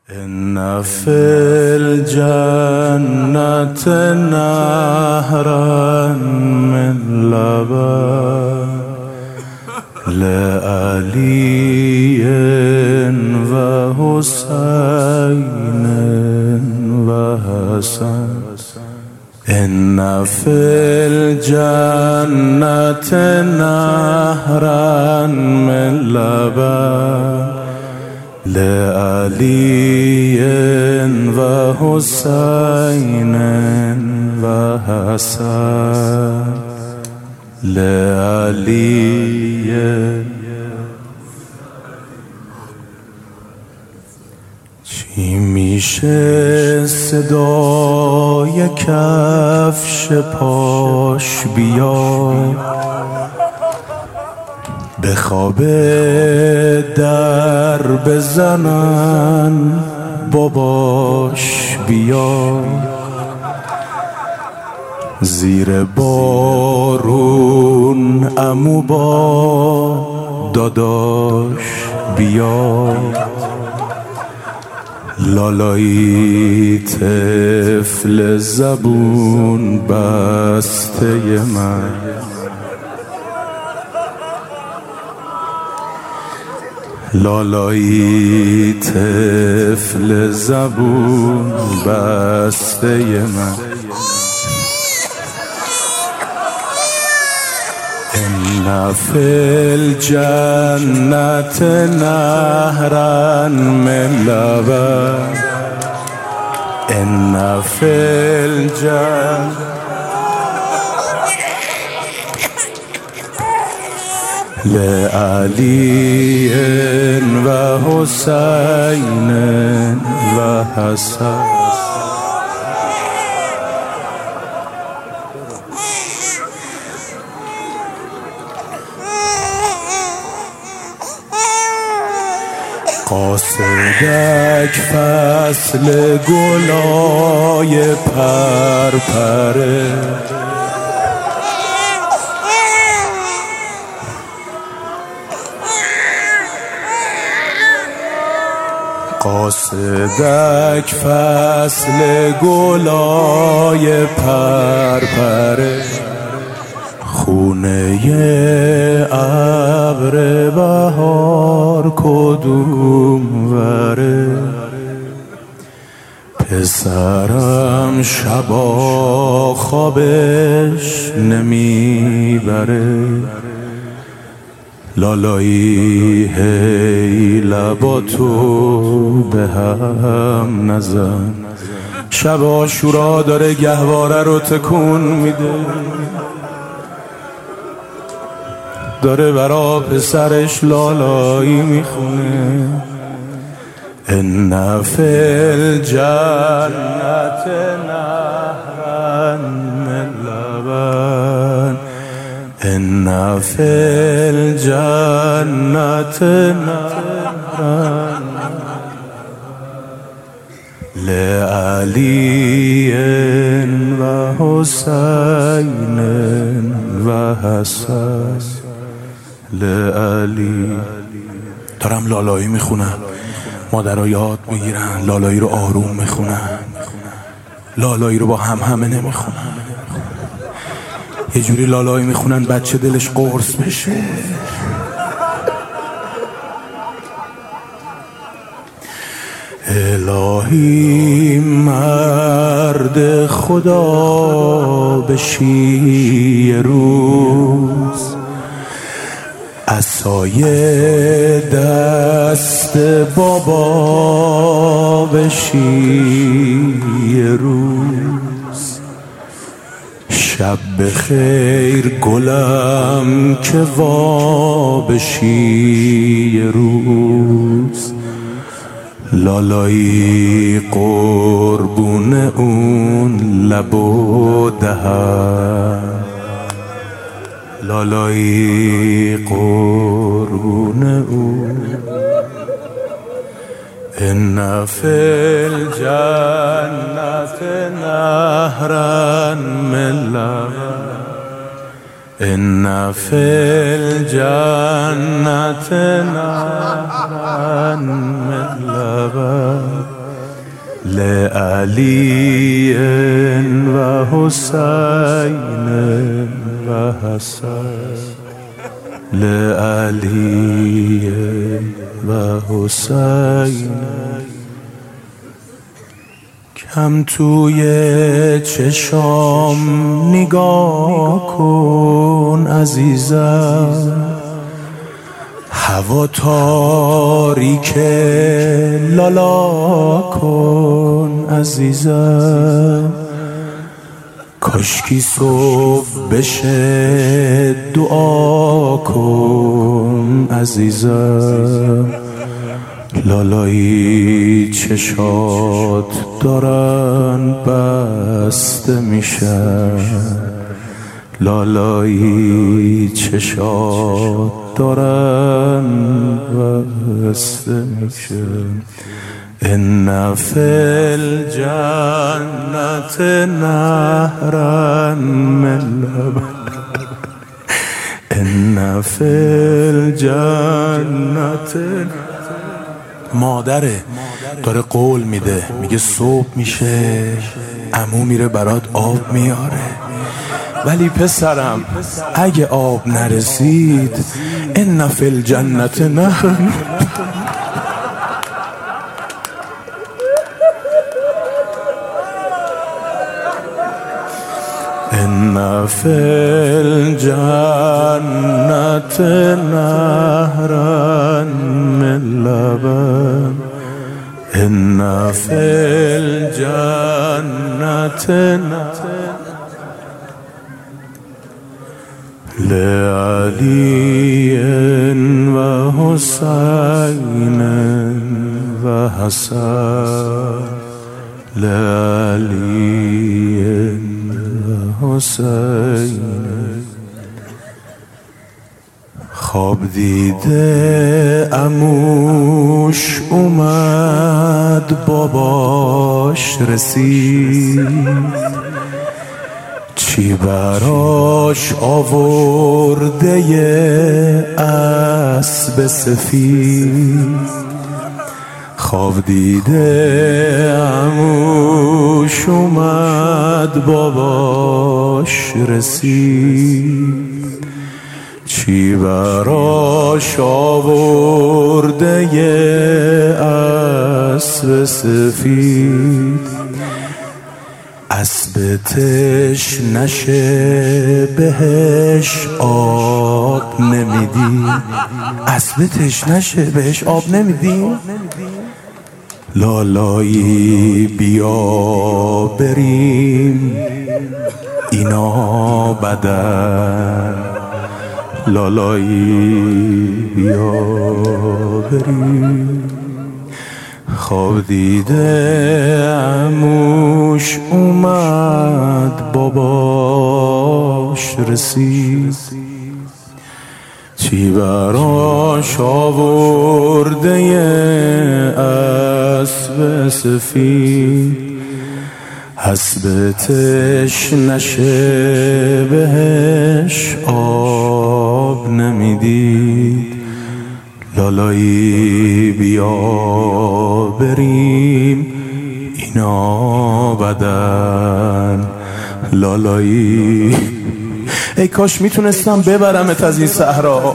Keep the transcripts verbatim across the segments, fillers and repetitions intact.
إن في الجنة نهرا من لبن لعلي وحسين وحسن. إن في الجنة نهرا من لبن لعلي وحسين وحسن لعلي. چی میشه صدای کفش پاش بیاد به خواب در بزنن باباش بیا زیر بارون عمو با داداش بیا لالایی طفل زبون بسته من لالایی طفل زبون بسته من. إن في الجنة نهرا من لبن إن في الجنة لعلي وحسين وحسن. قاصدک فصل گلای پرپره قاصدک فصل گلای پرپره خونه ابر بهار کدوم وره پسرم شبا خوابش نمیبره لالایی هی لباتو به هم نزن شب عاشورا داره گهواره رو تکون میده داره برا پسرش لالایی میخونه. إن في الجنة نهرا من لبن إن في الجنة نهرا لعلي وحسين وحسن لعلی. دارم لالایی میخونم مادرها یاد میگیرن لالایی رو آروم میخونن لالایی رو با هم همه نمیخونن یه جوری لالایی میخونن بچه دلش قرص بشه. الهی مرد خدا بشی یه روز عصای دست بابا بشی یه روز شب بخیر گلم که وا بشی یه روز لالایی قربون اون لب و دهن لالایی قربون او. إن في الجنة نهرا من لبن إن في الجنة نهرا من لبن لعلی و حسین و حسن، لعلی و حسین. کم توی چشام نگاه کن عزیزم، هوا تاریک لالا کن عزیزم. کاشکی صبح بشه دعا کن عزیزم. لالایی چشات دارن بسته میشن، لالایی چشات دارن بسته میشن. ان فی الجنت نهرا من لبن، ان فی الجنت. مادره داره قول میده، میگه صبح میشه عمو میره برات آب میاره، ولی پسرم اگه آب نرسید ان فی الجنت نهر. ان فی الجنت نهرا من لبن، ان فی الجنت لعلی و حسین و حسن، لعلی حسین. خواب دیده عموش اومد باباش رسید، چی براش آورده یه اسب سفید. خواب دیده عموش اومد باباش رسید، چی براش آورده یه اسب سفید. اسب تشنشه بهش آب نمیدی، اسب تشنشه بهش آب نمیدی. لالایی بیا بریم اینا بدن، لالایی بیا بریم. خواب دیده عموش اومد باباش رسید، چی براش آورده یه اسب سفید. اسب تشنشه بهش آب نمیدید، لالایی بیا بریم اینا بدن، لالایی. ای کاش میتونستم ببرمت از این صحرا،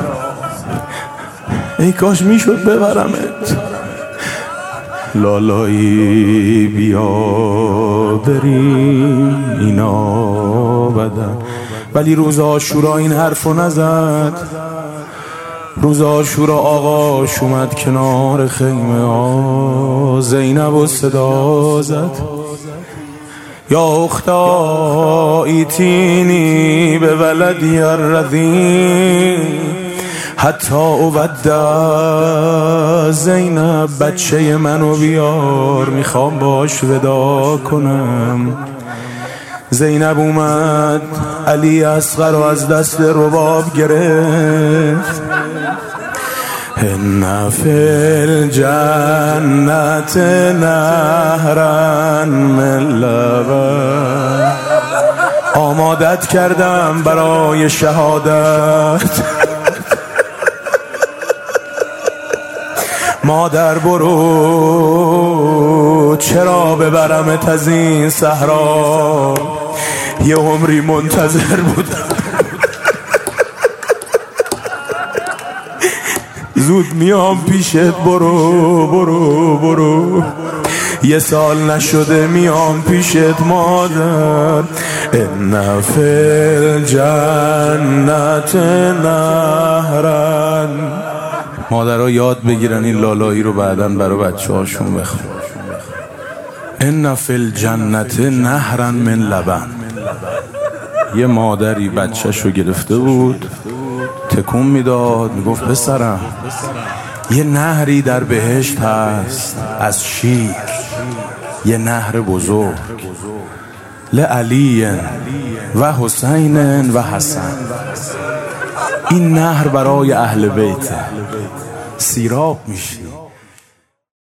ای کاش میشد ببرمت. لالایی بیا بریم اینا بدن. ولی روز عاشورا این حرفو نزد. روز عاشورا آقاش اومد کنار خیمه ها، زینب و صدا زد یا اختا ایتینی به ولدی الرضیع حتی اودع. زینب بچه منو بیار، میخوام باش ودا کنم. زینب اومد علی اصغر رو از دست رباب گرفت. ان فی الجنت نهرا من لبن. آمادت کردم برای شهادت. مادر برو چرا ببرمت از این صحرا. یه عمری منتظر بودم زود میام پیشت، برو برو برو. یه سال نشده میام پیشت مادر. ان فی الجنت نهرن. مادرها یاد بگیرن این لالایی رو بعدن برای بچه هاشون بخون. ان فی الجنت نهرن من لبن. یه مادری بچه‌شو گرفته بود تکون میداد، میگفت پسرم یه نهری در بهشت هست از شیر، یه نهر بزرگ لعلی و حسین و حسن. این نهر برای اهل بیت سیراب میشی.